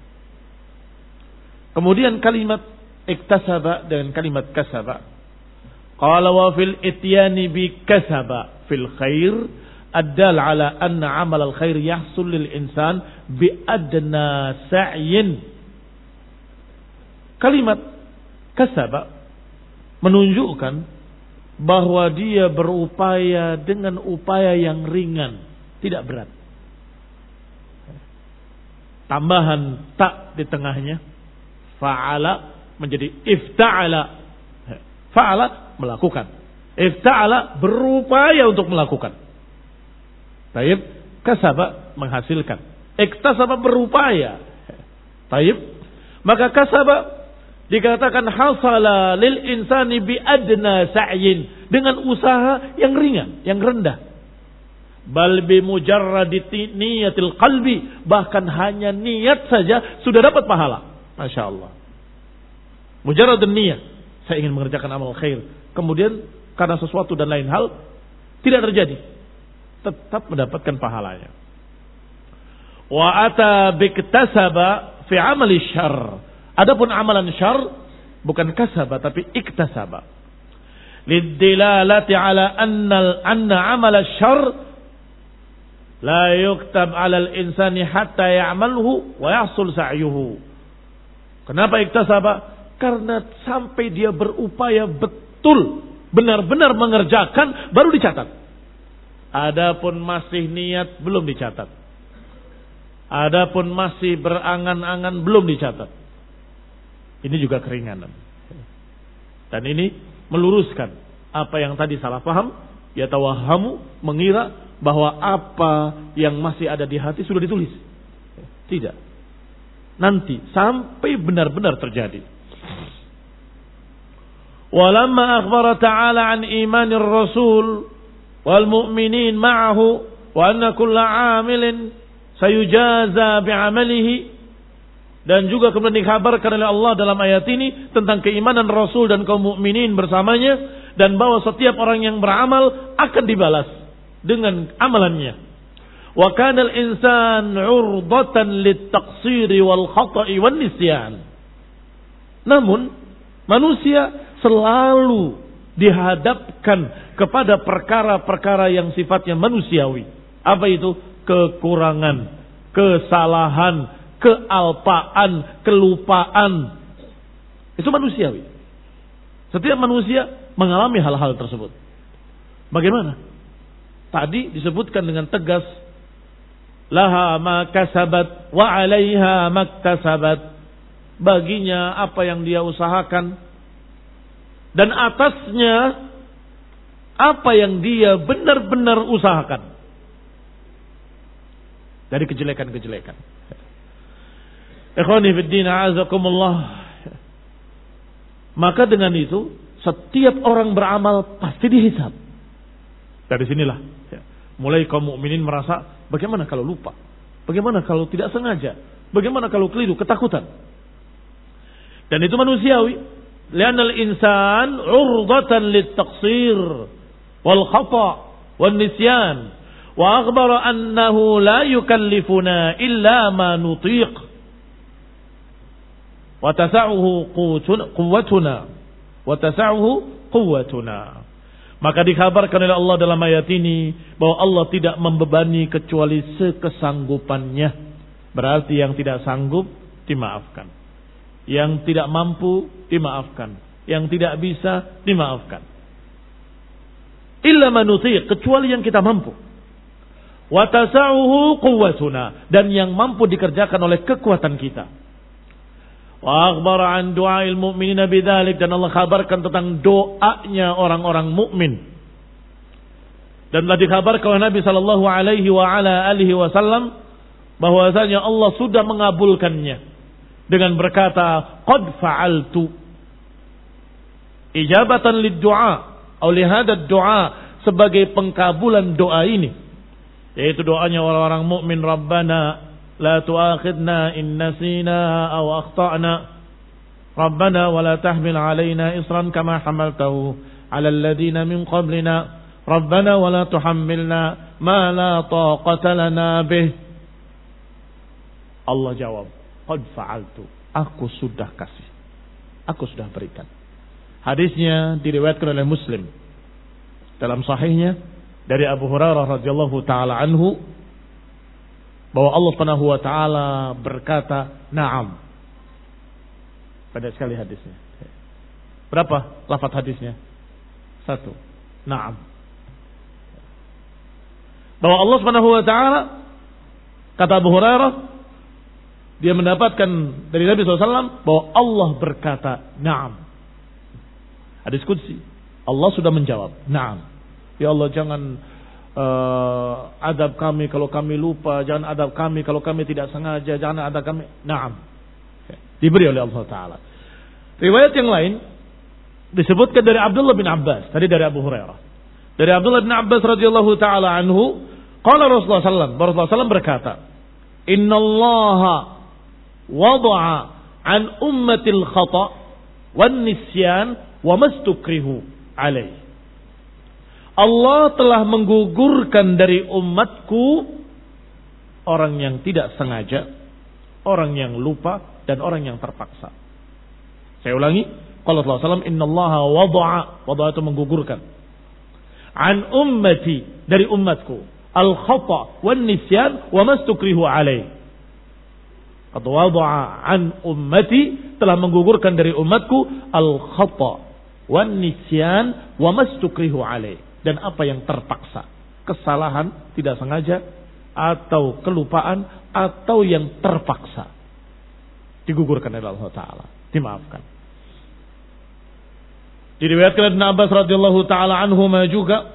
Speaker 1: Kemudian kalimat iktasaba dengan kalimat kasaba. Qala wa fil ityani bi kasaba fil khair addal ala anna amal al khair yahsul lil insan bi adna sa'yin. Kalimat kasaba menunjukkan bahwa dia berupaya dengan upaya yang ringan, tidak berat. Tambahan tak di tengahnya, fa'ala menjadi ifta'ala. Fa'ala melakukan, ifta'ala berupaya untuk melakukan. Taib, kasaba menghasilkan, iktasaba berupaya. Taib, maka kasaba dikatakan hasala lil insani bi adna sa'yin, dengan usaha yang ringan, yang rendah. Bal bi mujarradi niyatil qalbi, bahkan hanya niat saja sudah dapat pahala. Masya Allah. Mujarradun niyat, saya ingin mengerjakan amal khair, kemudian karena sesuatu dan lain hal tidak terjadi, tetap mendapatkan pahalanya. Wa ata biktasaba fi amali syarr. Adapun amalan syarr bukan kasaba tapi iktasaba. Lidilalati ala anna amala syarr La yuktab 'alal insani hatta ya'malhu wa yahsul sa'yuhu. Kenapa iktasaba? Karena sampai dia berupaya betul, benar-benar mengerjakan baru dicatat. Adapun masih niat belum dicatat. Adapun masih berangan-angan belum dicatat. Ini juga keringanan. Dan ini meluruskan apa yang tadi salah paham, yatawahamu, mengira bahwa apa yang masih ada di hati sudah ditulis. Tidak. Nanti sampai benar-benar terjadi. Walamma akhbara ta'ala an imanir rasul wal mu'minin ma'ahu wa anna kulla 'amilin sayujaza bi'amalihi, dan juga kemudian dikabarkan oleh Allah dalam ayat ini tentang keimanan Rasul dan kaum mukminin bersamanya, dan bahwa setiap orang yang beramal akan dibalas dengan amalannya. Wa kana al-insan 'urdatan lit-taqsiri wal khata'i wan nisyan. Namun manusia selalu dihadapkan kepada perkara-perkara yang sifatnya manusiawi. Apa itu? Kekurangan, kesalahan, kealpaan, kelupaan. Itu manusiawi. Setiap manusia mengalami hal-hal tersebut. Bagaimana? Tadi disebutkan dengan tegas, laha ma kasabat wa 'alaiha maktasabat. Baginya apa yang dia usahakan, dan atasnya apa yang dia benar-benar usahakan dari kejelekan-kejelekan. Ikhwani fid din, a'azakumullah. Maka dengan itu setiap orang beramal pasti dihisab. Dari sinilah mulai kaum mukminin merasa, bagaimana kalau lupa? Bagaimana kalau tidak sengaja? Bagaimana kalau keliru, ketakutan? Dan itu manusiawi. Li'anal insan 'urdatan lit-taqsir wal khata' wan nisyan. Wa akhbara annahu la yukallifuna illa ma nutiq. Wa tasa'uhu quwwatuna. Wa tasa'uhu quwwatuna. Maka dikabarkan oleh Allah dalam ayat ini bahwa Allah tidak membebani kecuali sekesanggupannya. Berarti yang tidak sanggup dimaafkan. Yang tidak mampu dimaafkan. Yang tidak bisa dimaafkan. Illa ma nutiq, kecuali yang kita mampu. Wa tasa'uhu quwwatuna, dan yang mampu dikerjakan oleh kekuatan kita. Wa akhbara an du'ail mu'minina bidzalik, dan Allah kabarkan tentang doanya orang-orang mukmin. Dan telah dikabarkan oleh Nabi sallallahu alaihi wa ala alihi wasallam bahwasanya Allah sudah mengabulkannya dengan berkata, qad fa'altu, ijabatan lid-du'a atau li hadzal du'a, sebagai pengkabulan doa ini, yaitu doanya orang-orang mukmin, Rabbana la tu'akhidna in nasina aw akhtana, Rabbana wa la tahmil 'alaina isran kama hamaltahu 'ala alladhina min qablina, Rabbana wa la tuhammilna ma la taqata lana bih. Allah jawab, qad fa'altu, aku sudah kasih, aku sudah berikan. Hadisnya diriwayatkan oleh Muslim dalam sahihnya dari Abu Hurairah radhiyallahu taala anhu bahwa Allah Subhanahu wa taala berkata, "Na'am." Pada sekali hadisnya. Berapa lafaz hadisnya? 1. Na'am. Bahwa Allah Subhanahu wa taala, kata Abu Hurairah, dia mendapatkan dari Nabi SAW bahwa Allah berkata, "Na'am." Hadis qudsi. Allah sudah menjawab, "Na'am." Ya Allah, jangan adab kami kalau kami lupa, jangan adab kami kalau kami tidak sengaja, jangan adab kami. Na'am. Diberi oleh Allah Ta'ala. Riwayat yang lain disebutkan dari Abdullah bin Abbas, tadi dari Abu Hurairah. Dari Abdullah bin Abbas radhiyallahu ta'ala anhu, qala Rasulullah SAW berkata, "Innallaha wada'a an ummatil khata' wan nisyan wa mastukrihu alaih." Allah telah menggugurkan dari umatku orang yang tidak sengaja, orang yang lupa, dan orang yang terpaksa. Saya ulangi, qala Rasulullah SAW, "Innallaha wada'a," wada'a itu menggugurkan, "an ummati," dari umatku, al-khata' wan nisyan wa mastukrihu alaih. Qad wada'a an ummati, telah menggugurkan dari umatku al-khata' wan nisyan wa mastukrihu alaih, dan apa yang terpaksa, kesalahan tidak sengaja atau kelupaan atau yang terpaksa, digugurkan oleh Allah Ta'ala, dimaafkan. Diriwayatkan Ibn Abbas radhiyallahu ta'ala anhuma juga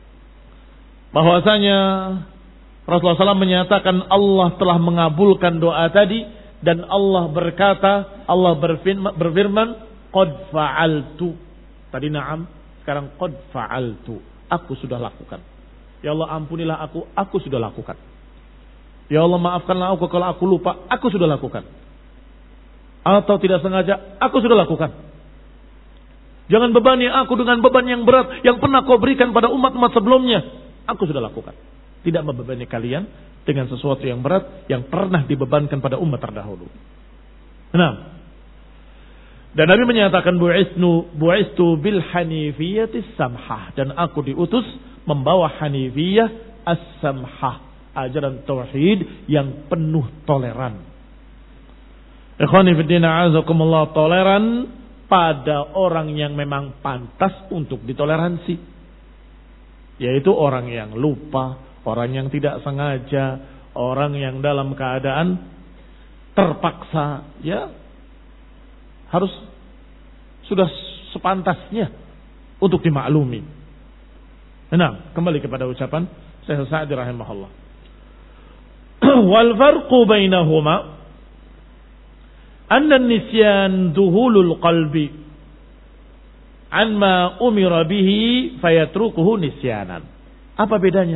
Speaker 1: bahwasanya Rasulullah SAW menyatakan Allah telah mengabulkan doa tadi, dan Allah berkata, Allah berfirman, qad fa'altu. Tadi na'am, sekarang qad fa'altu, aku sudah lakukan. Ya Allah ampunilah aku sudah lakukan. Ya Allah maafkanlah aku kalau aku lupa, aku sudah lakukan. Atau tidak sengaja, aku sudah lakukan. Jangan bebani aku dengan beban yang berat yang pernah kau berikan pada umat-umat sebelumnya. Aku sudah lakukan. Tidak membebani kalian dengan sesuatu yang berat yang pernah dibebankan pada umat terdahulu. Nah, dan Nabi menyatakan bu'istu bil hanifiyatis samhah, dan aku diutus membawa hanifiyah as-samhah, ajaran tauhid yang penuh toleran. Ikhwani fi din, a'azakumullah, toleran pada orang yang memang pantas untuk ditoleransi, yaitu orang yang lupa, orang yang tidak sengaja, orang yang dalam keadaan terpaksa, ya harus sudah sepantasnya untuk dimaklumi. Nah, kembali kepada ucapan Syekh Sa'di rahimahullah. Wal farqu bainahuma anna an-nisyan duhulul qalbi an ma umira bihi fayatrukuhu nisyanan. Apa bedanya?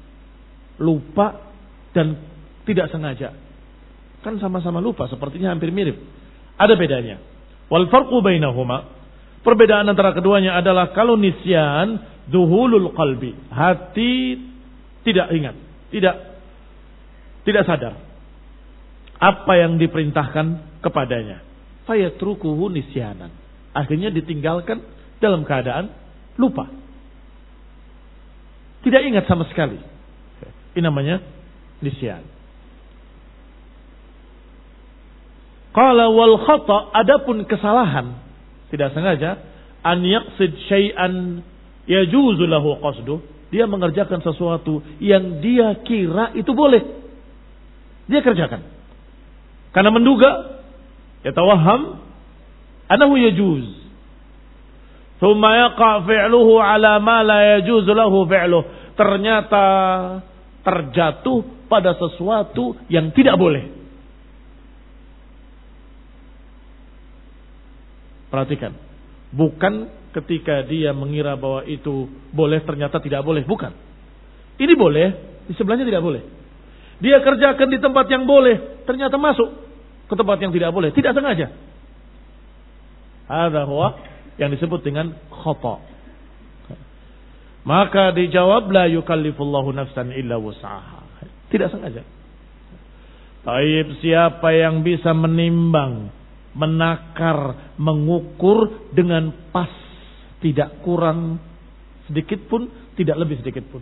Speaker 1: Lupa dan tidak sengaja. Kan sama-sama lupa, sepertinya hampir mirip. Ada bedanya. Wal farqu bainahuma, perbedaan antara keduanya adalah kalau nisyan duhulul qalbi, hati tidak ingat, tidak sadar apa yang diperintahkan kepadanya. Fayatrukuhu nisyanan, akhirnya ditinggalkan dalam keadaan lupa, tidak ingat sama sekali. Ini namanya nisyan. Qala wal khata', adapun kesalahan tidak sengaja, an yaqsid syai'an yajuzu lahu qasduh, dia mengerjakan sesuatu yang dia kira itu boleh, dia kerjakan karena menduga, yatawahham annahu yajuz, thumma yaqa fi'luhu ala ma la yajuzu lahu fi'luh, ternyata terjatuh pada sesuatu yang tidak boleh. Perhatikan, bukan ketika dia mengira bahwa itu boleh ternyata tidak boleh, bukan. Ini boleh, di sebelahnya tidak boleh. Dia kerjakan di tempat yang boleh, ternyata masuk ke tempat yang tidak boleh, tidak sengaja. Hadza huwa yang disebut dengan khata'. Maka dijawab, la yukallifullahu nafsan illa wus'aha. Tidak sengaja. Taib, siapa yang bisa menimbang, menakar, mengukur dengan pas, tidak kurang sedikit pun, tidak lebih sedikit pun.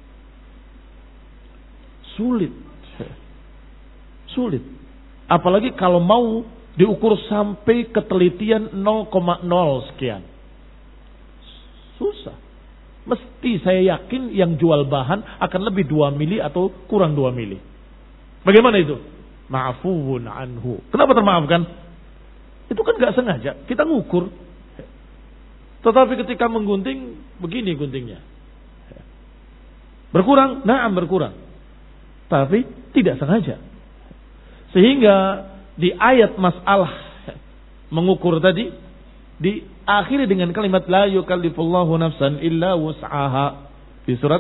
Speaker 1: Sulit. Apalagi kalau mau diukur sampai ketelitian 0,0 sekian. Susah. Mesti saya yakin yang jual bahan akan lebih 2 mili atau kurang 2 mili. Bagaimana itu? Ma'fuun anhu. Kenapa termaafkan? Itu kan gak sengaja, kita ngukur. Tetapi ketika menggunting, begini guntingnya. Berkurang? Na'am berkurang. Tapi tidak sengaja. Sehingga di ayat masalah mengukur tadi, diakhiri dengan kalimat la yukallifullahu nafsan illa wus'aha. Di surat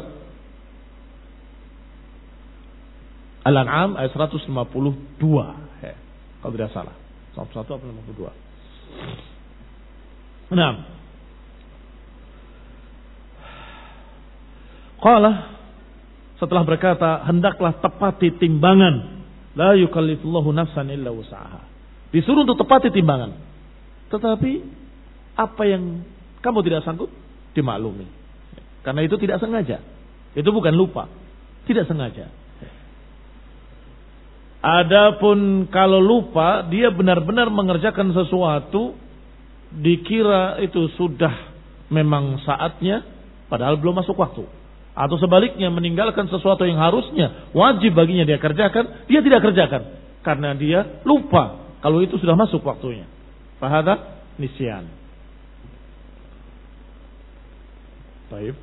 Speaker 1: Al-An'am ayat 152. Kalau tidak salah. 1 atau 52. Nah, qala, setelah berkata hendaklah tepati timbangan, la yukallifullahu nafsan illa wus'aha, disuruh untuk tepati timbangan. Tetapi apa yang kamu tidak sanggup, dimaklumi, karena itu tidak sengaja, itu bukan lupa, Tidak sengaja. Adapun kalau lupa, dia benar-benar mengerjakan sesuatu, dikira itu sudah memang saatnya, padahal belum masuk waktu. Atau sebaliknya meninggalkan sesuatu yang harusnya wajib baginya dia kerjakan, dia tidak kerjakan. Karena dia lupa kalau itu sudah masuk waktunya. Fahada nisyan. Baik.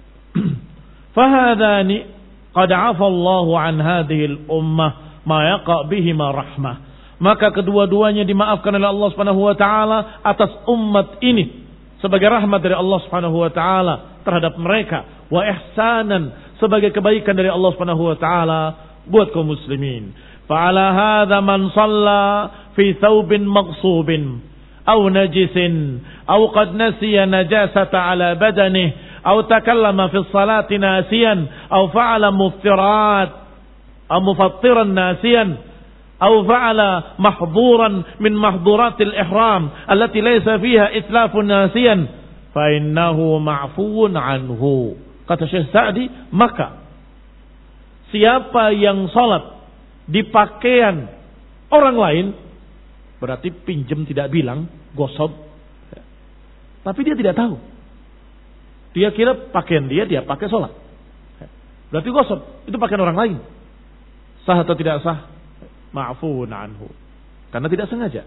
Speaker 1: Fahadani qad 'afa Allahu 'an hadhihi al-ummah ma yaqa' bihima rahmah. Maka kedua-duanya dimaafkan oleh Allah Subhanahu wa taala atas umat ini sebagai rahmat dari Allah Subhanahu wa taala terhadap mereka, wa ihsanan sebagai kebaikan dari Allah Subhanahu wa taala buat kaum muslimin. Fa'ala hadza man shalla fi thawbin maghsubin aw najisin aw qad nasiya najasata ala badanihi aw takallama fi shalati nasiyan aw fa'ala muftirat aw mufattiran nasiyan aw fa'ala mahdhuran min mahdhuratil ihram allati laysa fiha itlafun nasiyan fa innahu ma'fuun anhu. Kata Syekh Sa'di, maka siapa yang salat di pakaian orang lain, berarti pinjam tidak bilang, gosok, tapi dia tidak tahu. Dia kira pakaian dia pakai sholat. Berarti gosok, itu pakaian orang lain. Sah atau tidak sah? Ma'fuun anhu. Karena tidak sengaja.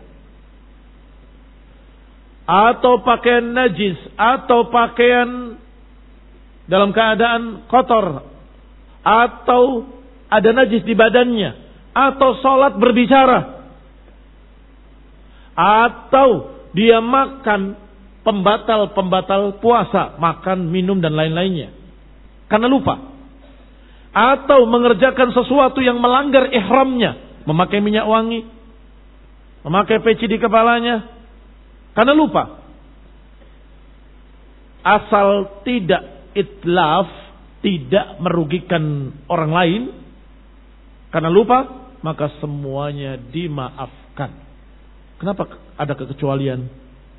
Speaker 1: Atau pakaian najis, atau pakaian dalam keadaan kotor, atau ada najis di badannya, atau sholat berbicara, atau dia makan pembatal puasa, makan, minum dan lain-lainnya karena lupa, atau mengerjakan sesuatu yang melanggar ihramnya, memakai minyak wangi, memakai peci di kepalanya karena lupa. Asal tidak itlaf, tidak merugikan orang lain karena lupa, maka semuanya dimaafkan. Kenapa ada kekecualian?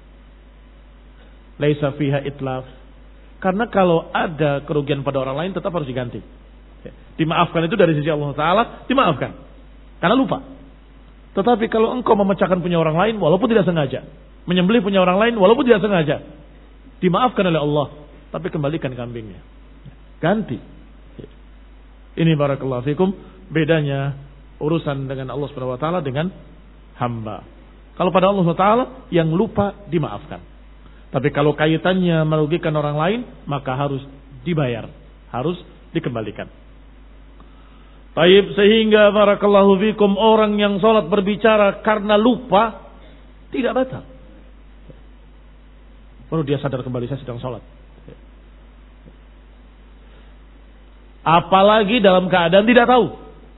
Speaker 1: Laisa fiha itlaf. Karena kalau ada kerugian pada orang lain tetap harus diganti. Dimaafkan itu dari sisi Allah Ta'ala, dimaafkan karena lupa. Tetapi kalau engkau memecahkan punya orang lain walaupun tidak sengaja, menyembelih punya orang lain walaupun tidak sengaja, dimaafkan oleh Allah, tapi kembalikan kambingnya, ganti. Ini barakallahu fikum bedanya urusan dengan Allah Subhanahu wa taala dengan hamba. Kalau pada Allah Subhanahu wa taala yang lupa dimaafkan. Tapi kalau kaitannya merugikan orang lain, maka harus dibayar, harus dikembalikan. Baik, sehingga barakallahu fikum orang yang salat berbicara karena lupa tidak batal. Baru dia sadar kembali, saya sedang salat. Apalagi dalam keadaan tidak tahu.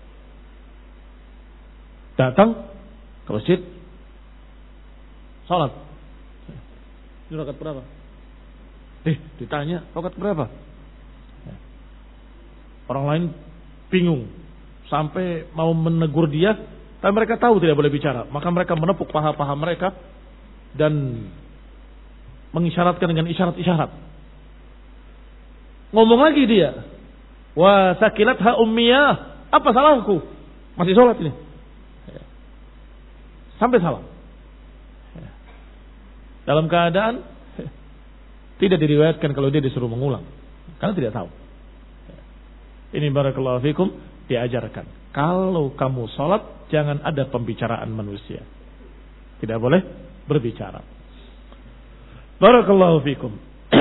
Speaker 1: Datang ke masjid, salat. Ini rakaat berapa? Ditanya, rakaat berapa? Orang lain bingung, sampai mau menegur dia, tapi mereka tahu tidak boleh bicara. Maka mereka menepuk paha-paha mereka dan mengisyaratkan dengan isyarat-isyarat. Ngomong lagi dia, wa sakilatha ummiyah, apa salahku? Masih sholat ini. Sampai salam. Dalam keadaan tidak diriwayatkan kalau dia disuruh mengulang, karena tidak tahu. Ini barakallahu fikum diajarkan. Kalau kamu sholat jangan ada pembicaraan manusia. Tidak boleh berbicara. Barakallahu fikum.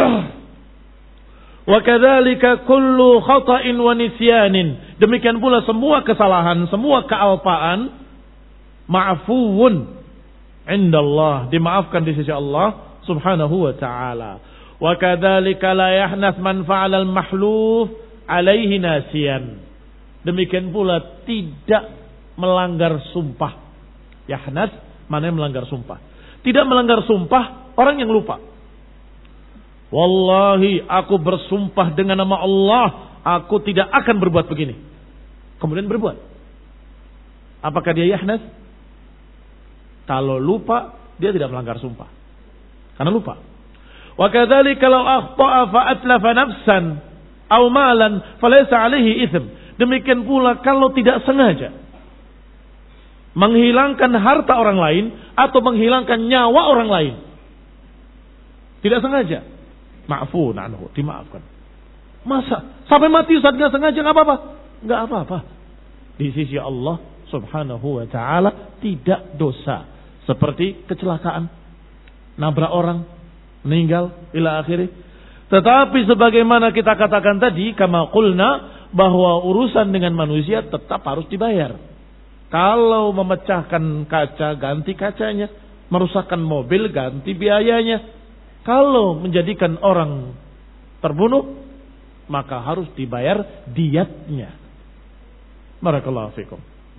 Speaker 1: Wa kadzalika kullu khata'in wa nisyanin. Demikian pula semua kesalahan, semua kealpaan ma'fuun indallah, dimaafkan di sisi Allah Subhanahu wa taala. Wa kadzalika la yahnath man fa'ala al-mahluf alaihi nasiyan. Demikian pula tidak melanggar sumpah. Yahnath mana yang melanggar sumpah? Tidak melanggar sumpah orang yang lupa. Wallahi aku bersumpah dengan nama Allah, aku tidak akan berbuat begini. Kemudian berbuat. Apakah dia yahnath? Kalau lupa, dia tidak melanggar sumpah. Karena lupa. Wa kadzalika law akhta'a fa atlafa nafsan aw malan falaysa alaihi itsm. Demikian pula kalau tidak sengaja menghilangkan harta orang lain atau menghilangkan nyawa orang lain. Tidak sengaja. Ma'fun anhu, dimaafkan. Masa sampai mati Ustaz enggak sengaja, enggak apa-apa? Enggak apa-apa. Di sisi Allah Subhanahu wa taala tidak dosa. Seperti kecelakaan, nabrak orang, meninggal ila akhirih. Tetapi sebagaimana kita katakan tadi, kama qulna, bahwa urusan dengan manusia tetap harus dibayar. Kalau memecahkan kaca, ganti kacanya. Merusakkan mobil, ganti biayanya. Kalau menjadikan orang terbunuh, maka harus dibayar diyatnya. Barakallahu fikum.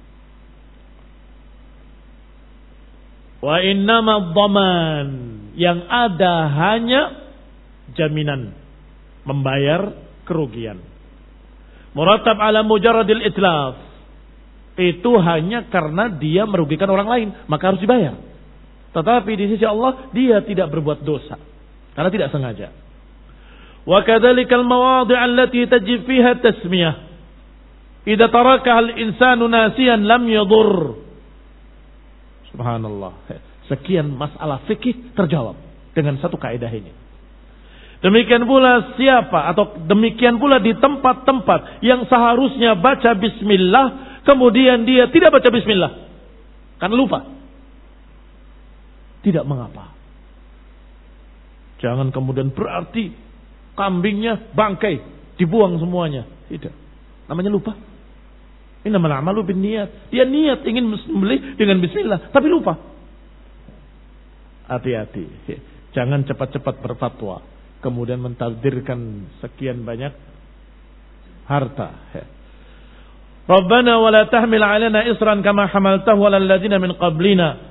Speaker 1: Wa innama dhaman, yang ada hanya jaminan membayar kerugian. Murattab ala mujarradil itlaf, itu hanya karena dia merugikan orang lain, maka harus dibayar. Tetapi di sisi Allah dia tidak berbuat dosa karena tidak sengaja. Wa kadzalikal mawadhi' allati tajib fiha tasmiyah, idza tarakaha al-insanu nasiyan lam yadur. Subhanallah. Sekian masalah fikih terjawab dengan satu kaidah ini. Demikian pula siapa atau demikian pula di tempat-tempat yang seharusnya baca bismillah, kemudian dia tidak baca bismillah karena lupa. Tidak mengapa. Jangan kemudian berarti kambingnya bangkai, dibuang semuanya. Tidak. Namanya lupa. Innamal a'malu binniyat. Dia niat ingin membeli dengan bismillah, tapi lupa. Hati-hati. Jangan cepat-cepat berfatwa, kemudian mentakdirkan sekian banyak harta. Rabbana wa la tahmil 'alaina isran kama hamaltahu 'alal ladzina min qablina.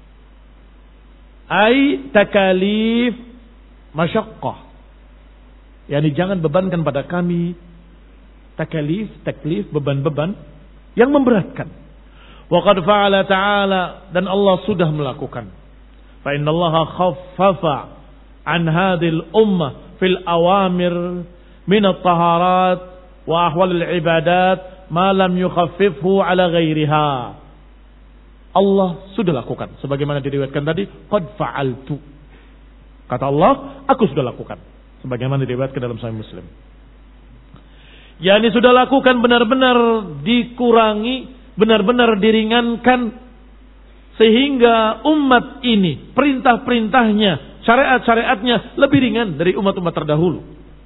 Speaker 1: Ai takalif masyaqqah. Yani jangan bebankan pada kami taklif, beban-beban yang memberatkan. Wa qad fa'ala ta'ala, dan Allah sudah melakukan. Fa innallaha khaffafa an hadhil ummah fil awamir min at-taharat wa ahwal al-ibadat ma lam yukhaffifhu ala ghairiha. Allah sudah lakukan sebagaimana diriwayatkan tadi, qad fa'altu. Kata Allah, aku sudah lakukan sebagaimana diriwayatkan dalam Sahih Muslim. Yani sudah lakukan, benar-benar dikurangi, benar-benar diringankan, sehingga umat ini perintah-perintahnya, syariat-syariatnya lebih ringan dari umat-umat terdahulu.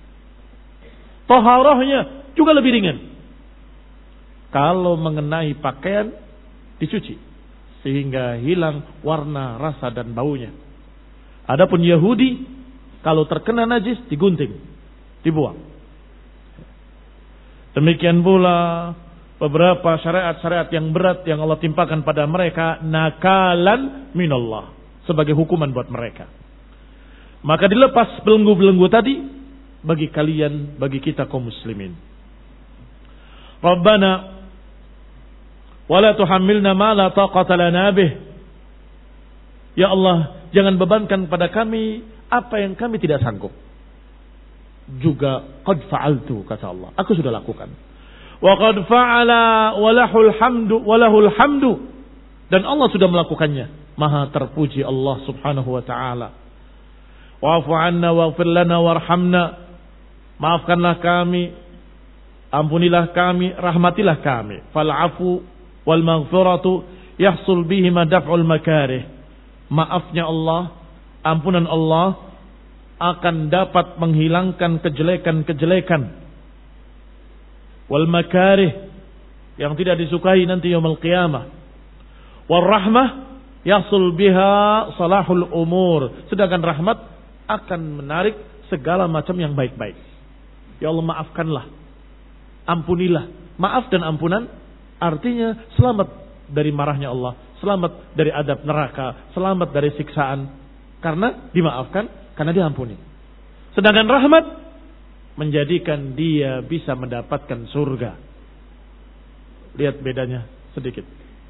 Speaker 1: Taharahnya juga lebih ringan. Kalau mengenai pakaian, dicuci sehingga hilang warna, rasa dan baunya. Adapun Yahudi, kalau terkena najis digunting, dibuang. Demikian pula beberapa syariat-syariat yang berat yang Allah timpakan pada mereka, nakalan minallah, sebagai hukuman buat mereka. Maka dilepas belenggu-belenggu tadi bagi kalian, bagi kita kaum muslimin. Rabbana wala tuhammilna ma la taqata lana bih. Ya Allah, jangan bebankan pada kami apa yang kami tidak sanggup. Juga qad fa'altu, kata Allah, aku sudah lakukan. Wa qad fa'ala walahul hamdu, dan Allah sudah melakukannya. Maha terpuji Allah Subhanahu wa taala. Wa'fu 'anna waghfir lana warhamna, maafkanlah kami, ampunilah kami, rahmatilah kami. Fal 'afu wal maghfiratu yahsul bihima daf'ul makarih. Maafnya Allah, ampunan Allah akan dapat menghilangkan kejelekan-kejelekan. Wal makarih, yang tidak disukai nanti yaumul qiyamah. Wal rahmah yahsul biha salahul umur. Sedangkan rahmat akan menarik segala macam yang baik-baik. Ya Allah, maafkanlah, ampunilah. Maaf dan ampunan artinya selamat dari marahnya Allah, selamat dari adab neraka, selamat dari siksaan. Karena dimaafkan, karena diampuni. Sedangkan rahmat menjadikan dia bisa mendapatkan surga. Lihat bedanya sedikit.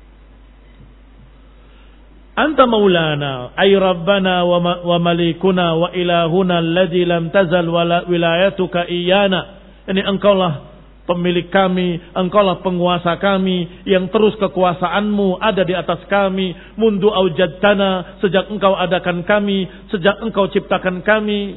Speaker 1: Anta maulana ay rabbana wa malikuna wa ilahuna alladzi lam tazal wilayatuka iyana. Ini engkaulah pemilik kami, engkaulah penguasa kami, yang terus kekuasaanmu ada di atas kami, mundu aujadtana, sejak engkau adakan kami, sejak engkau ciptakan kami.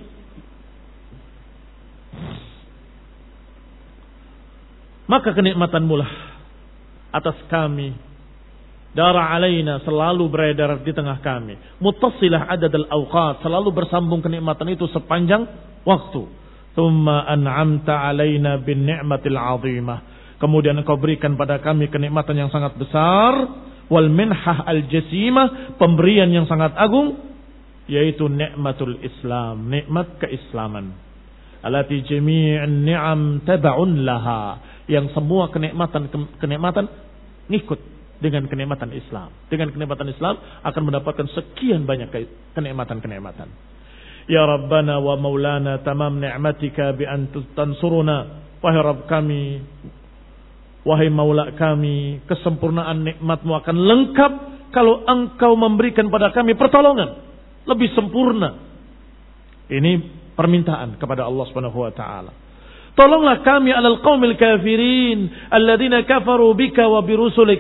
Speaker 1: Maka kenikmatanmu lah atas kami, dara alaina, selalu beredar di tengah kami, muttasilah adadal awqat, selalu bersambung kenikmatan itu sepanjang waktu. Thumma an'amta alaina bin ni'matil 'azimah, kemudian engkau berikan pada kami kenikmatan yang sangat besar, wal minhah al jasimah, pemberian yang sangat agung, yaitu nikmatul Islam, nikmat keislaman. Allati jami'un ni'am tab'un laha, yang semua kenikmatan ngikut dengan kenikmatan Islam. Dengan kenikmatan Islam akan mendapatkan sekian banyak kenikmatan-kenikmatan. Ya Rabbana wa Maulana tamam ni'matika bi an tansuruna, wahai Rabb kami, wahai Maula kami, kesempurnaan nikmatmu akan lengkap kalau engkau memberikan pada kami pertolongan lebih sempurna. Ini permintaan kepada Allah Subhanahu wa taala. Tolonglah kami alal qaumil kafirin alladzina kafaru bika wa birusulik,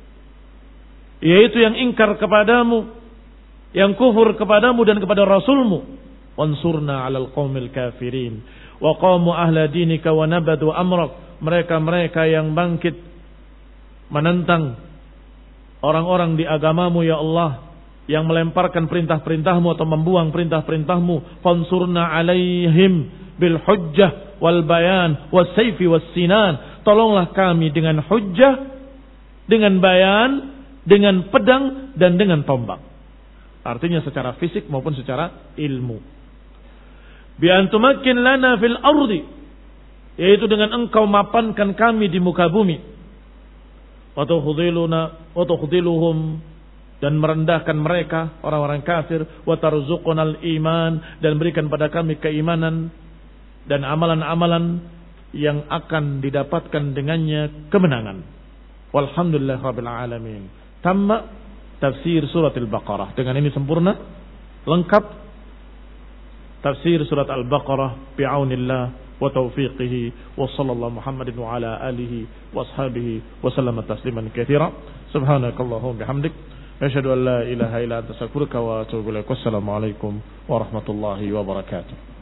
Speaker 1: yaitu yang ingkar kepadamu, yang kufur kepadamu dan kepada rasulmu. Wansurna alal qaumil kafirin wa qamu ahla dinika wa nabadu amrak, mereka-mereka yang bangkit menentang orang-orang di agamamu ya Allah, yang melemparkan perintah-perintahmu atau membuang perintah-perintahmu. Fansurna alaihim bil hujjah wal bayan was sayfi was sinan, tolonglah kami dengan hujjah, dengan bayan, dengan pedang dan dengan tombak. Artinya secara fisik maupun secara ilmu. Bi antumakin lana fil ardi, yaitu dengan engkau mapankan kami di muka bumi. Wa tukhdiluhum, dan merendahkan mereka orang-orang kafir. Wa tarzuqunal iman, dan berikan pada kami keimanan dan amalan-amalan yang akan didapatkan dengannya kemenangan. Walhamdulillah rabbil alamin. Tamma tafsir surat Al-Baqarah. Dengan ini sempurna, lengkap tafsir surat Al-Baqarah bi'aunillah wa taufiqihi, wa sallallahu Muhammadin wa ala alihi wa ashabihi wa sallama tasliman katsira. Subhanakallahumma bihamdik, asyhadu an la ilaha illa anta astaghfiruka wa atubu ilaik. Wassalamu alaikum warahmatullahi wabarakatuh.